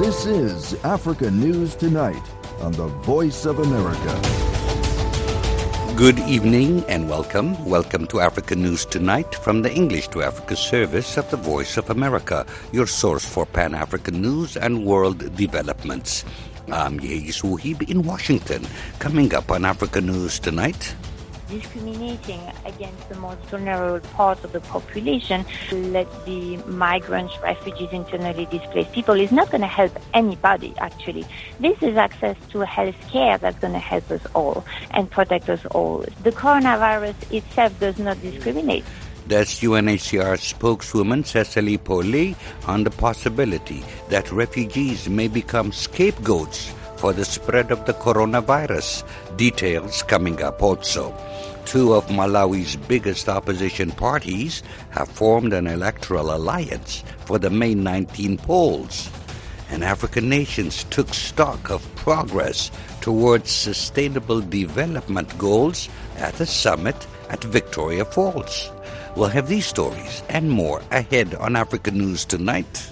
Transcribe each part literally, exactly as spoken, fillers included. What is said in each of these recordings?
This is Africa News Tonight on the Voice of America. Good evening and welcome. Welcome to Africa News Tonight from the English to Africa service of the Voice of America, your source for Pan-African news and world developments. I'm Yehis Wuhib in Washington. Coming up on Africa News Tonight. Discriminating against the most vulnerable part of the population, let the migrants, refugees, internally displaced people, is not going to help anybody, actually. This is access to health care that's going to help us all and protect us all. The coronavirus itself does not discriminate. That's U N H C R spokeswoman Cecily Paulet on the possibility that refugees may become scapegoats for the spread of the coronavirus. Details coming up also. Two of Malawi's biggest opposition parties have formed an electoral alliance for the May nineteenth polls. And African nations took stock of progress towards sustainable development goals at the summit at Victoria Falls. We'll have these stories and more ahead on Africa News Tonight.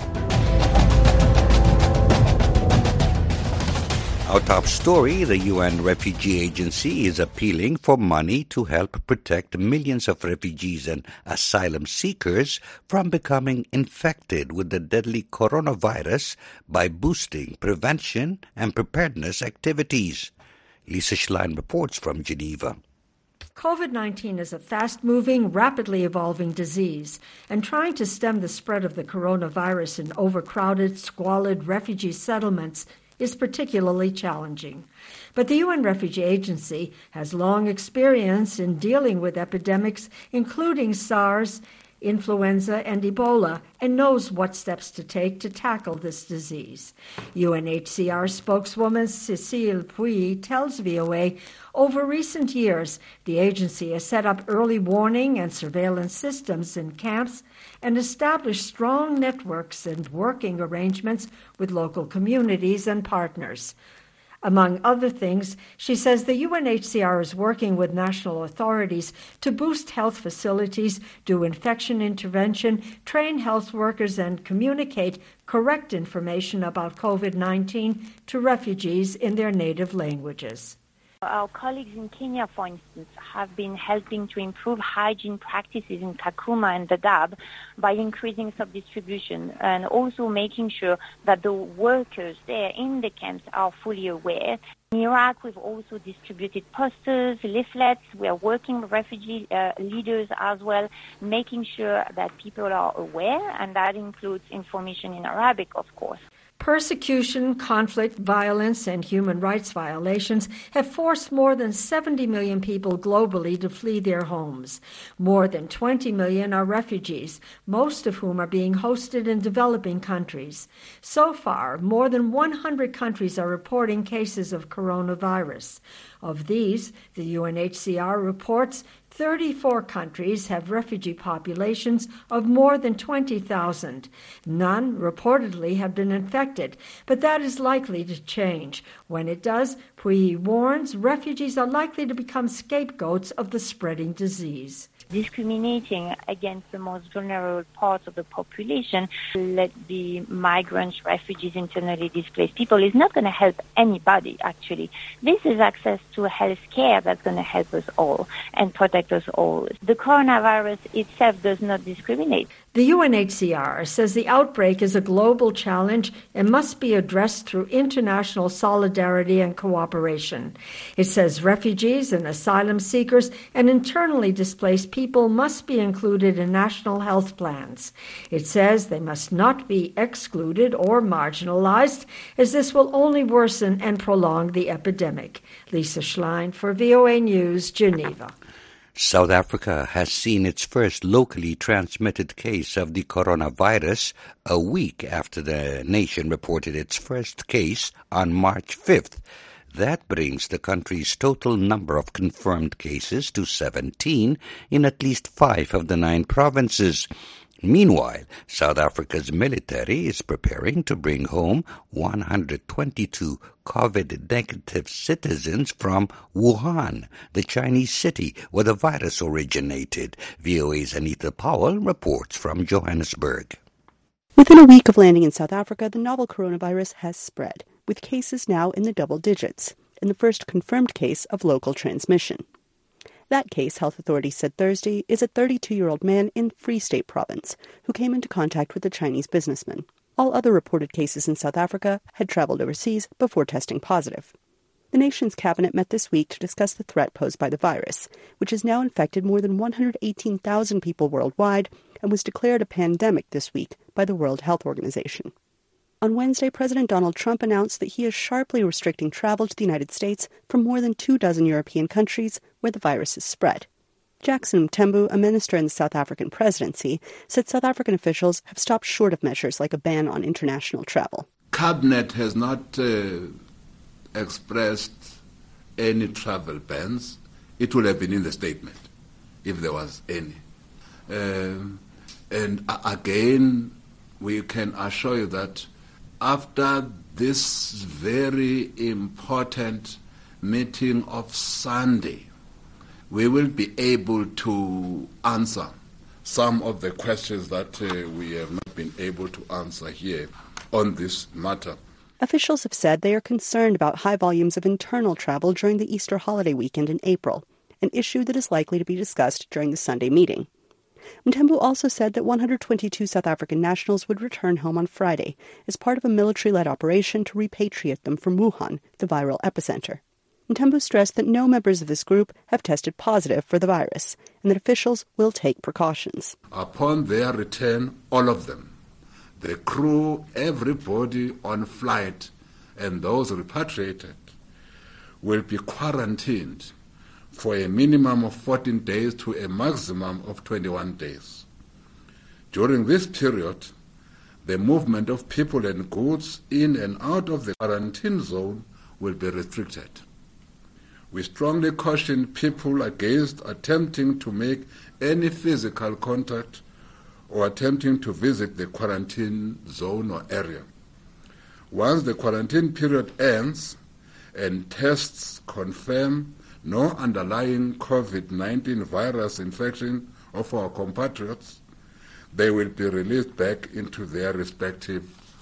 Our top story, the U N Refugee Agency is appealing for money to help protect millions of refugees and asylum seekers from becoming infected with the deadly coronavirus by boosting prevention and preparedness activities. Lisa Schlein reports from Geneva. COVID nineteen is a fast-moving, rapidly evolving disease, and trying to stem the spread of the coronavirus in overcrowded, squalid refugee settlements is particularly challenging. But the U N Refugee Agency has long experience in dealing with epidemics, including SARS, influenza, and Ebola, and knows what steps to take to tackle this disease. U N H C R spokeswoman Cécile Puy tells V O A, over recent years, the agency has set up early warning and surveillance systems in camps and established strong networks and working arrangements with local communities and partners. Among other things, she says the U N H C R is working with national authorities to boost health facilities, do infection intervention, train health workers, and communicate correct information about COVID nineteen to refugees in their native languages. Our colleagues in Kenya, for instance, have been helping to improve hygiene practices in Kakuma and Dadaab by increasing sub-distribution and also making sure that the workers there in the camps are fully aware. In Iraq, we've also distributed posters, leaflets. We are working with refugee uh, leaders as well, making sure that people are aware, and that includes information in Arabic, of course. Persecution, conflict, violence, and human rights violations have forced more than seventy million people globally to flee their homes. More than twenty million are refugees, most of whom are being hosted in developing countries. So far, more than one hundred countries are reporting cases of coronavirus. Of these, the U N H C R reports thirty-four countries have refugee populations of more than twenty thousand. None reportedly have been infected, but that is likely to change. When it does, Puyi warns refugees are likely to become scapegoats of the spreading disease. Discriminating against the most vulnerable parts of the population, let the migrants, refugees, internally displaced people, is not going to help anybody, actually. This is access to health care that's going to help us all and protect us all. The coronavirus itself does not discriminate. The U N H C R says the outbreak is a global challenge and must be addressed through international solidarity and cooperation. It says refugees and asylum seekers and internally displaced people must be included in national health plans. It says they must not be excluded or marginalized, as this will only worsen and prolong the epidemic. Lisa Schlein for V O A News, Geneva. South Africa has seen its first locally transmitted case of the coronavirus a week after the nation reported its first case on March fifth. That brings the country's total number of confirmed cases to seventeen in at least five of the nine provinces. Meanwhile, South Africa's military is preparing to bring home one hundred twenty-two COVID-negative citizens from Wuhan, the Chinese city where the virus originated. V O A's Anita Powell reports from Johannesburg. Within a week of landing in South Africa, the novel coronavirus has spread, with cases now in the double digits, and the first confirmed case of local transmission. That case, health authorities said Thursday, is a thirty-two-year-old man in Free State Province who came into contact with a Chinese businessman. All other reported cases in South Africa had traveled overseas before testing positive. The nation's cabinet met this week to discuss the threat posed by the virus, which has now infected more than one hundred eighteen thousand people worldwide and was declared a pandemic this week by the World Health Organization. On Wednesday, President Donald Trump announced that he is sharply restricting travel to the United States from more than two dozen European countries where the virus is spread. Jackson Mthembu, a minister in the South African presidency, said South African officials have stopped short of measures like a ban on international travel. Cabinet has not uh, expressed any travel bans. It would have been in the statement if there was any. Um, and uh, again, we can assure you that after this very important meeting of Sunday, we will be able to answer some of the questions that uh, we have not been able to answer here on this matter. Officials have said they are concerned about high volumes of internal travel during the Easter holiday weekend in April, an issue that is likely to be discussed during the Sunday meeting. Mthembu also said that one hundred twenty-two South African nationals would return home on Friday as part of a military-led operation to repatriate them from Wuhan, the viral epicenter. Mthembu stressed that no members of this group have tested positive for the virus and that officials will take precautions. Upon their return, all of them, the crew, everybody on flight, and those repatriated, will be quarantined for a minimum of fourteen days to a maximum of twenty-one days. During this period, the movement of people and goods in and out of the quarantine zone will be restricted. We strongly caution people against attempting to make any physical contact or attempting to visit the quarantine zone or area. Once the quarantine period ends and tests confirm no underlying COVID nineteen virus infection of our compatriots, they will be released back into their respective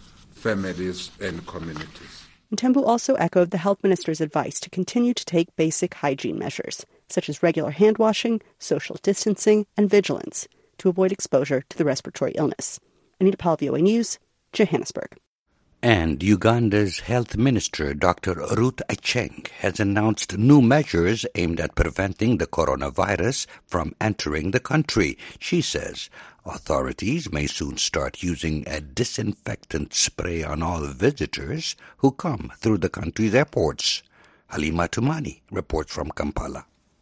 families and communities. Mthembu also echoed the health minister's advice to continue to take basic hygiene measures, such as regular hand washing, social distancing, and vigilance, to avoid exposure to the respiratory illness. Anita Powell, V O A News, Johannesburg. And Uganda's health minister, Doctor Ruth Acheng, has announced new measures aimed at preventing the coronavirus from entering the country. She says authorities may soon start using a disinfectant spray on all visitors who come through the country's airports. Halima Tumani reports from Kampala.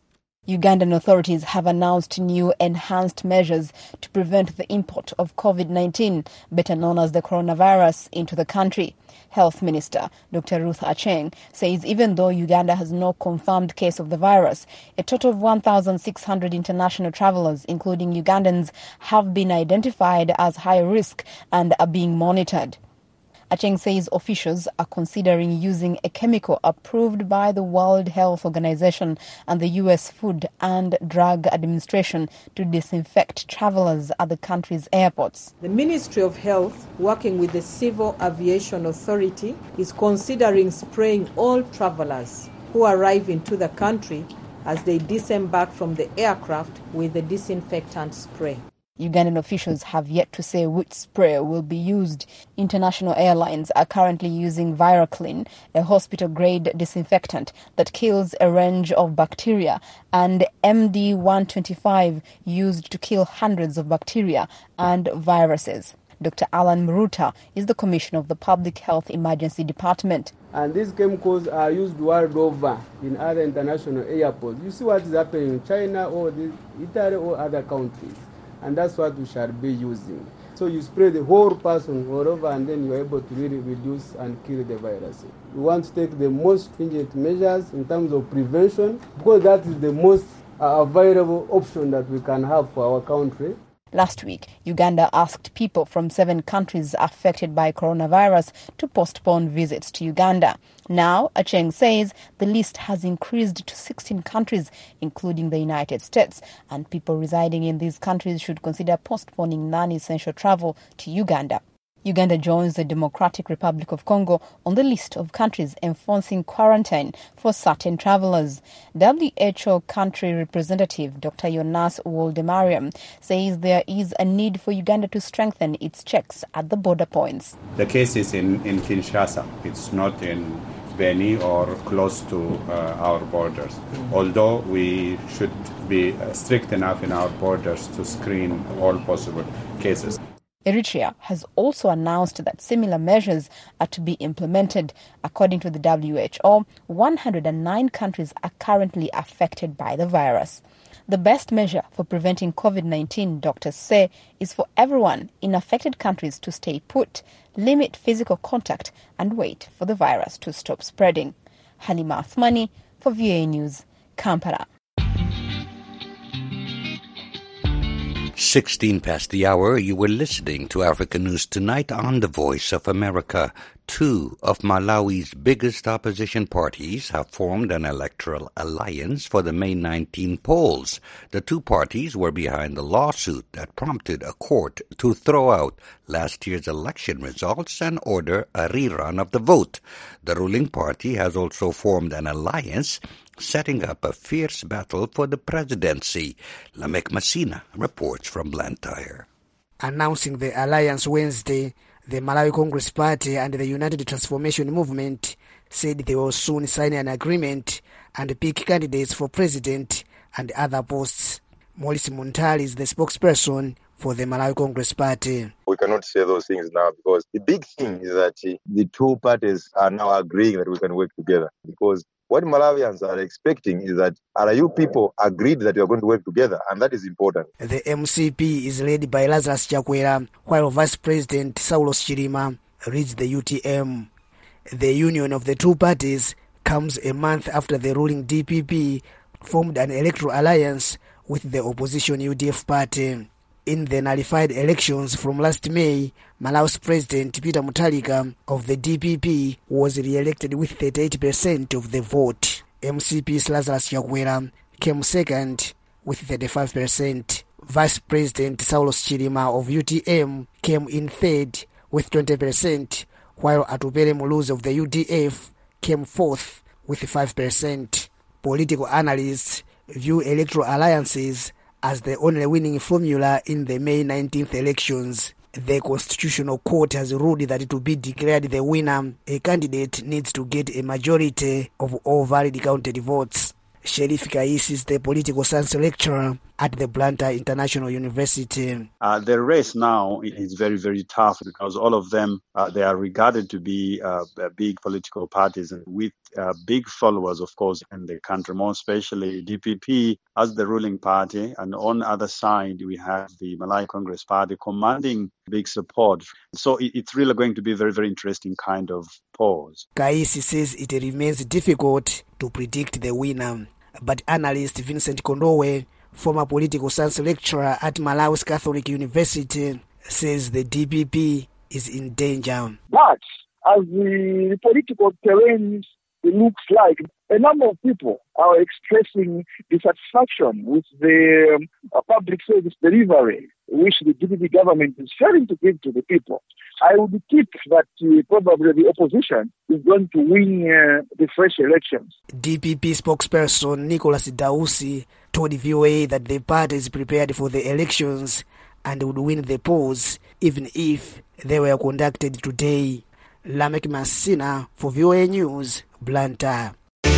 Ugandan authorities have announced new enhanced measures to prevent the import of COVID nineteen, better known as the coronavirus, into the country. Health Minister Doctor Ruth Acheng says even though Uganda has no confirmed case of the virus, a total of one thousand six hundred international travelers, including Ugandans, have been identified as high risk and are being monitored. Acheng says officials are considering using a chemical approved by the World Health Organization and the U S Food and Drug Administration to disinfect travelers at the country's airports. The Ministry of Health, working with the Civil Aviation Authority, is considering spraying all travelers who arrive into the country as they disembark from the aircraft with the disinfectant spray. Ugandan officials have yet to say which spray will be used. International airlines are currently using Viraclean, a hospital-grade disinfectant that kills a range of bacteria, and M D one twenty-five, used to kill hundreds of bacteria and viruses. Doctor Alan Muruta is the commissioner of the Public Health Emergency Department. And these chemicals are used world over in other international airports. You see what is happening in China or the Italy or other countries. And that's what we shall be using. So you spray the whole person all over and then you're able to really reduce and kill the virus. We want to take the most stringent measures in terms of prevention because that is the most uh, available option that we can have for our country. Last week, Uganda asked people from seven countries affected by coronavirus to postpone visits to Uganda. Now, Acheng says the list has increased to sixteen countries, including the United States, and people residing in these countries should consider postponing non-essential travel to Uganda. Uganda joins the Democratic Republic of Congo on the list of countries enforcing quarantine for certain travellers. W H O country representative Doctor Jonas Woldemariam says there is a need for Uganda to strengthen its checks at the border points. The case is in, in Kinshasa. It's not in Beni or close to uh, our borders, although we should be strict enough in our borders to screen all possible cases. Eritrea has also announced that similar measures are to be implemented. According to the W H O, one hundred nine countries are currently affected by the virus. The best measure for preventing COVID nineteen, doctors say, is for everyone in affected countries to stay put, limit physical contact, and wait for the virus to stop spreading. Halima Athmani for V O A News, Kampala. sixteen past the hour, you were listening to Africa News Tonight on the Voice of America. Two of Malawi's biggest opposition parties have formed an electoral alliance for the May nineteenth polls. The two parties were behind the lawsuit that prompted a court to throw out last year's election results and order a rerun of the vote. The ruling party has also formed an alliance setting up a fierce battle for the presidency. Lamek Masina reports from Blantyre. Announcing the alliance Wednesday, the Malawi Congress Party and the United Transformation Movement said they will soon sign an agreement and pick candidates for president and other posts. Maurice Muntali is the spokesperson for the Malawi Congress Party. We cannot say those things now because the big thing is that the two parties are now agreeing that we can work together, because what Malawians are expecting is that are you people agreed that you are going to work together, and that is important. The M C P is led by Lazarus Chakwera, while Vice President Saulos Chilima leads the U T M. The union of the two parties comes a month after the ruling D P P formed an electoral alliance with the opposition U D F party. In the nullified elections from last May, Malawi's President Peter Mutharika of the D P P was re-elected with thirty-eight percent of the vote. M C P's Lazarus Chakwera came second with thirty-five percent. Vice President Saulos Chilima of U T M came in third with twenty percent, while Atupele Muluzi of the U D F came fourth with five percent. Political analysts view electoral alliances as the only winning formula in the May nineteenth elections. The Constitutional Court has ruled that to be declared the winner, a candidate needs to get a majority of all valid counted votes. Sheriff Kais is the political science lecturer at the Blantyre International University. Uh, the race now is very, very tough because all of them, uh, they are regarded to be uh, big political parties and with uh, big followers, of course, in the country, more especially D P P as the ruling party. And on the other side, we have the Malawi Congress Party commanding big support. So it, it's really going to be a very, very interesting kind of polls. Kais says it remains difficult to predict the winner. But analyst Vincent Kondowe, former political science lecturer at Malawi's Catholic University, says the D P P is in danger. But as the political terrain looks like, a number of people are expressing dissatisfaction with the um, public service delivery which the D P P government is failing to give to the people. I would keep that uh, probably the opposition is going to win uh, the fresh elections. D P P spokesperson Nicholas Dausi told V O A that the party is prepared for the elections and would win the polls even if they were conducted today. Lamek Masina for V O A News, Blantyre.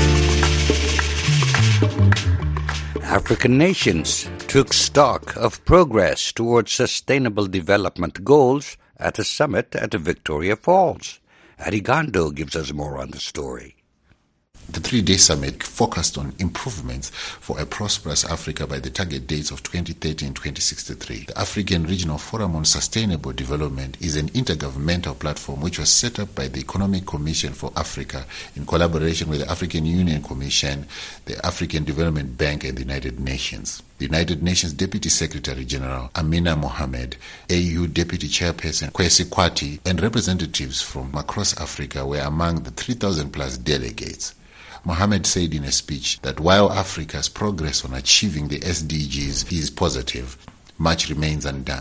African nations took stock of progress towards sustainable development goals at a summit at Victoria Falls. Arigando gives us more on the story. The three-day summit focused on improvements for a prosperous Africa by the target dates of twenty thirty and twenty sixty-three. The African Regional Forum on Sustainable Development is an intergovernmental platform which was set up by the Economic Commission for Africa in collaboration with the African Union Commission, the African Development Bank, and the United Nations. The United Nations Deputy Secretary General Amina Mohamed, A U Deputy Chairperson Kwesi Kwati, and representatives from across Africa were among the three thousand plus delegates. Mohamed said in a speech that while Africa's progress on achieving the S D Gs is positive, much remains undone.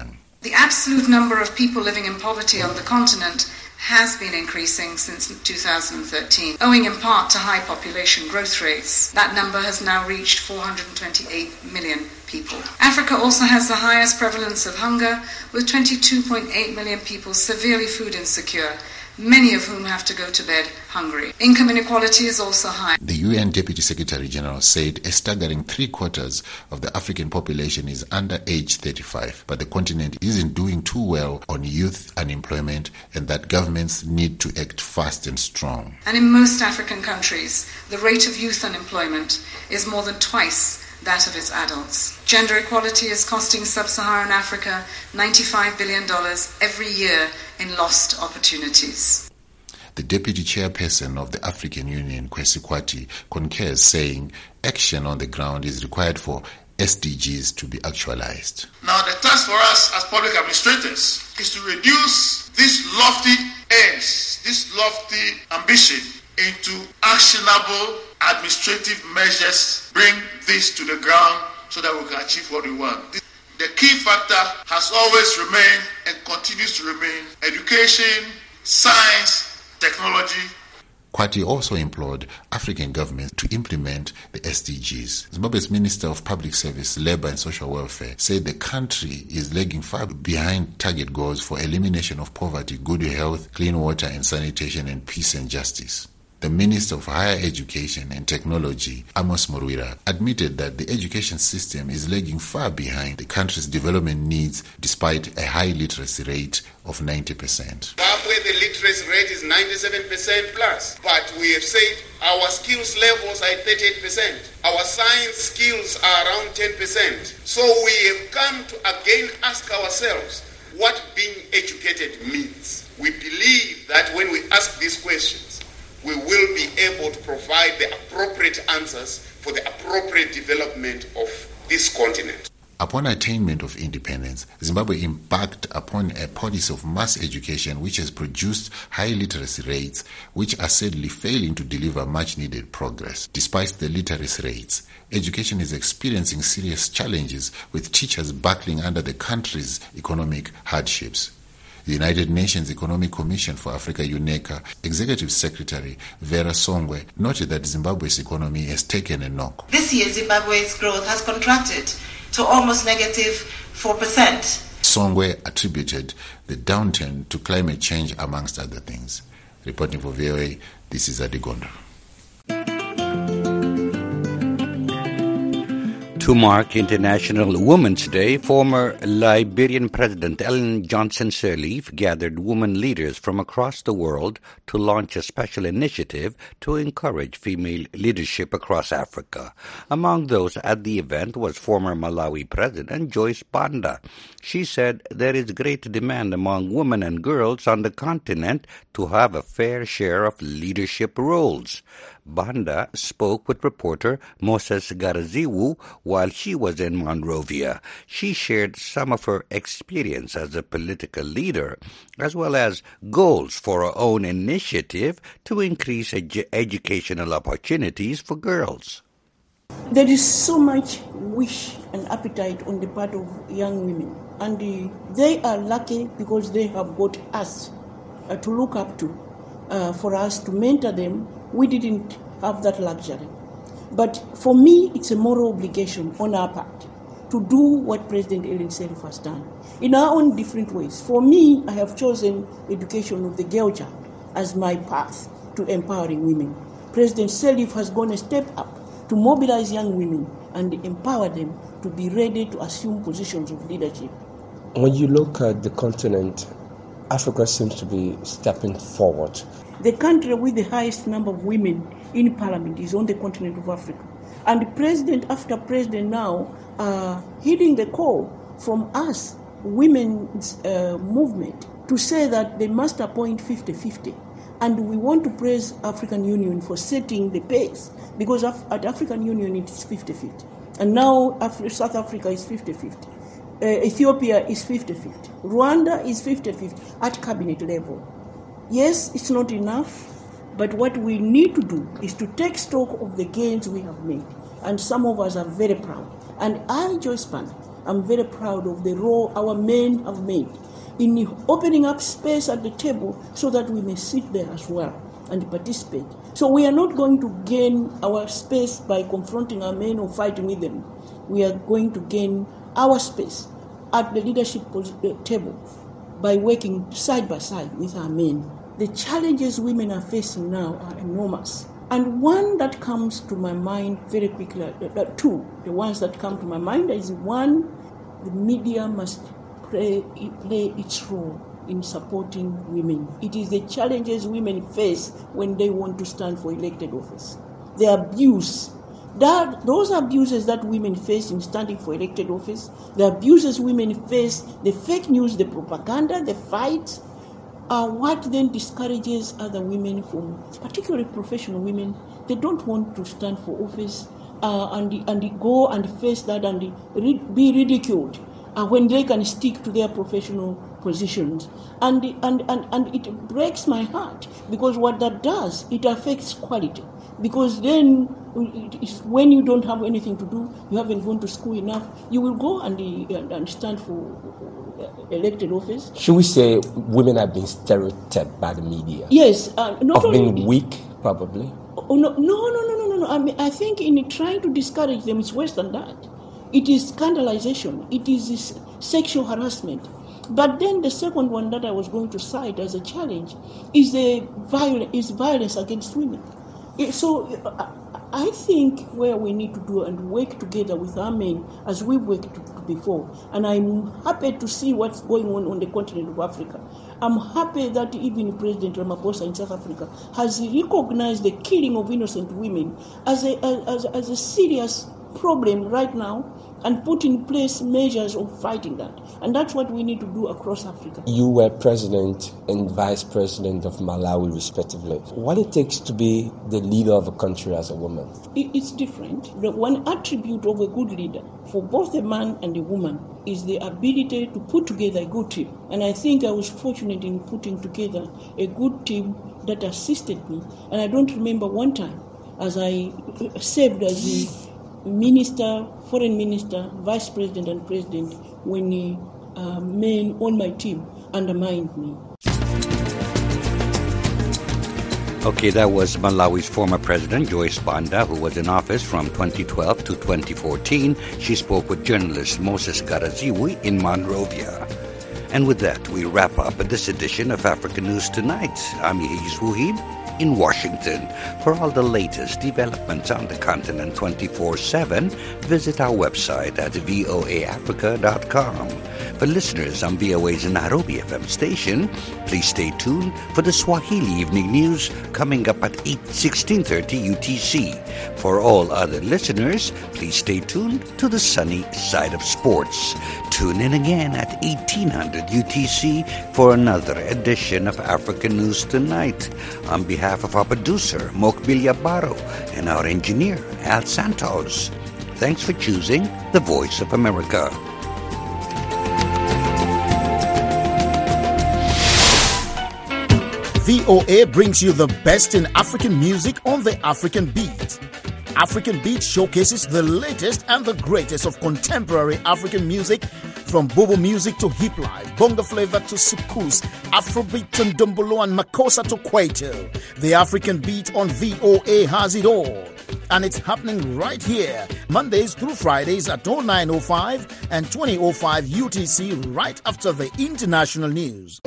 The absolute number of people living in poverty on the continent has been increasing since two thousand thirteen, owing in part to high population growth rates. That number has now reached four hundred twenty-eight million people. Africa also has the highest prevalence of hunger, with twenty-two point eight million people severely food insecure, many of whom have to go to bed hungry. Income inequality is also high. The U N Deputy Secretary General said a staggering three-quarters of the African population is under age thirty-five, but the continent isn't doing too well on youth unemployment and that governments need to act fast and strong. And in most African countries, the rate of youth unemployment is more than twice that of its adults. Gender equality is costing sub-Saharan Africa ninety-five billion dollars every year in lost opportunities. The deputy chairperson of the African Union, Kwesi Kwati, concurs, saying action on the ground is required for S D Gs to be actualized. Now the task for us as public administrators is to reduce this lofty aims, this lofty ambition into actionable administrative measures, bring this to the ground so that we can achieve what we want. The key factor has always remained and continues to remain education, science, technology. Kwati also implored African governments to implement the S D Gs. Zimbabwe's Minister of Public Service, Labour and Social Welfare said the country is lagging far behind target goals for elimination of poverty, good health, clean water and sanitation, and peace and justice. The Minister of Higher Education and Technology, Amos Morwira, admitted that the education system is lagging far behind the country's development needs despite a high literacy rate of ninety percent. Zimbabwe, the literacy rate is ninety-seven percent plus, but we have said our skills levels are at thirty-eight percent. Our science skills are around ten percent. So we have come to again ask ourselves what being educated means. We believe that when we ask these questions, we will be able to provide the appropriate answers for the appropriate development of this continent. Upon attainment of independence, Zimbabwe embarked upon a policy of mass education which has produced high literacy rates which are sadly failing to deliver much-needed progress. Despite the literacy rates, education is experiencing serious challenges with teachers buckling under the country's economic hardships. The United Nations Economic Commission for Africa, UNECA, Executive Secretary Vera Songwe noted that Zimbabwe's economy has taken a knock. This year, Zimbabwe's growth has contracted to almost negative four percent. Songwe attributed the downturn to climate change, amongst other things. Reporting for V O A, this is Adigondo. To mark International Women's Day, former Liberian President Ellen Johnson Sirleaf gathered women leaders from across the world to launch a special initiative to encourage female leadership across Africa. Among those at the event was former Malawi President Joyce Banda. She said there is great demand among women and girls on the continent to have a fair share of leadership roles. Banda spoke with reporter Moses Garaziwu while she was in Monrovia. She shared some of her experience as a political leader, as well as goals for her own initiative to increase edu- educational opportunities for girls. There is so much wish and appetite on the part of young women, and uh, they are lucky because they have got us uh, to look up to, uh, for us to mentor them. We didn't have that luxury. But for me, it's a moral obligation on our part to do what President Ellen Sirleaf has done in our own different ways. For me, I have chosen education of the girl child as my path to empowering women. President Sirleaf has gone a step up to mobilize young women and empower them to be ready to assume positions of leadership. When you look at the continent, Africa seems to be stepping forward. The country with the highest number of women in parliament is on the continent of Africa. And president after president now are heeding the call from us, women's uh, movement, to say that they must appoint fifty-fifty. And we want to praise African Union for setting the pace, because at African Union it is fifty-fifty. And now Af- South Africa is fifty-fifty. Uh, Ethiopia is fifty-fifty. Rwanda is fifty-fifty at cabinet level. Yes, it's not enough, but what we need to do is to take stock of the gains we have made. And some of us are very proud. And I, Joyce Banda, I'm very proud of the role our men have made in opening up space at the table so that we may sit there as well and participate. So we are not going to gain our space by confronting our men or fighting with them. We are going to gain our space at the leadership table by working side by side with our men. The challenges women are facing now are enormous. And one that comes to my mind very quickly, uh, two, the ones that come to my mind is one, the media must play, play its role in supporting women. It is the challenges women face when they want to stand for elected office. The abuse, that, those abuses that women face in standing for elected office, the abuses women face, the fake news, the propaganda, the fights, are what then discourages other women from, particularly professional women. They don't want to stand for office uh, and, and go and face that and be ridiculed uh, when they can stick to their professional positions. And, and, and, and it breaks my heart, because what that does, it affects quality. Because then when you don't have anything to do, you haven't gone to school enough, you will go and, and stand for elected office. Should we say women have been stereotyped by the media? Yes. Uh, not of being only, weak, probably? Oh, no, no, no, no, no, no, no. I mean, I think in trying to discourage them, it's worse than that. It is scandalization. It is this sexual harassment. But then the second one that I was going to cite as a challenge is the violence, is violence against women. So I think where we need to do and work together with our men as we've worked before, and I'm happy to see what's going on on the continent of Africa. I'm happy that even President Ramaphosa in South Africa has recognized the killing of innocent women as a, as, as a serious problem right now, and put in place measures of fighting that. And that's what we need to do across Africa. You were president and vice president of Malawi, respectively. What it takes to be the leader of a country as a woman? It's different. The one attribute of a good leader for both a man and a woman is the ability to put together a good team. And I think I was fortunate in putting together a good team that assisted me. And I don't remember one time as I served as the minister, foreign minister, vice president, and president when the uh, men on my team undermined me. Okay, that was Malawi's former president, Joyce Banda, who was in office from twenty twelve to twenty fourteen. She spoke with journalist Moses Karaziwi in Monrovia. And with that, we wrap up this edition of African News Tonight. I'm Yehis Wuhib in Washington. For all the latest developments on the continent twenty-four seven, visit our website at v o a africa dot com. For listeners on V O A's Nairobi F M station, please stay tuned for the Swahili Evening News coming up at eight sixteen thirty U T C. For all other listeners, please stay tuned to the sunny side of sports. Tune in again at eighteen hundred U T C for another edition of African News Tonight. On behalf of our producer, Mokbil Yabaro, and our engineer, Al Santos, thanks for choosing the Voice of America. V O A brings you the best in African music on the African Beat. African Beat showcases the latest and the greatest of contemporary African music, from Bobo music to hip life, bongo flavor to soukous, Afrobeat to ndombolo and makossa to kwaito. The African Beat on V O A has it all. And it's happening right here, Mondays through Fridays at oh nine oh five and twenty oh five U T C, right after the international news.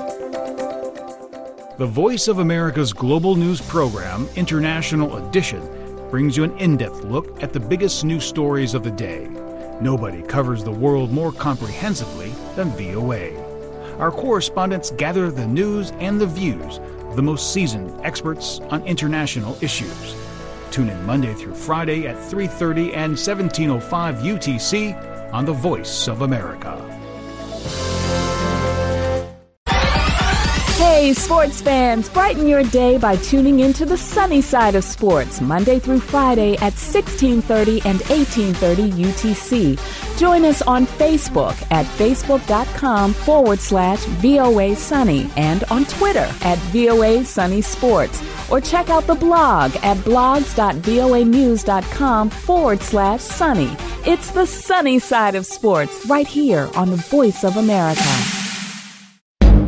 The Voice of America's global news program, International Edition, brings you an in-depth look at the biggest news stories of the day. Nobody covers the world more comprehensively than V O A. Our correspondents gather the news and the views of the most seasoned experts on international issues. Tune in Monday through Friday at three thirty and seventeen oh five U T C on The Voice of America. Hey, sports fans, brighten your day by tuning into the sunny side of sports, Monday through Friday at sixteen thirty and eighteen thirty U T C. Join us on Facebook at facebook.com forward slash VOA Sunny and on Twitter at VOA Sunny Sports. or check out the blog at blogs.voanews.com forward slash sunny. It's the sunny side of sports right here on the Voice of America.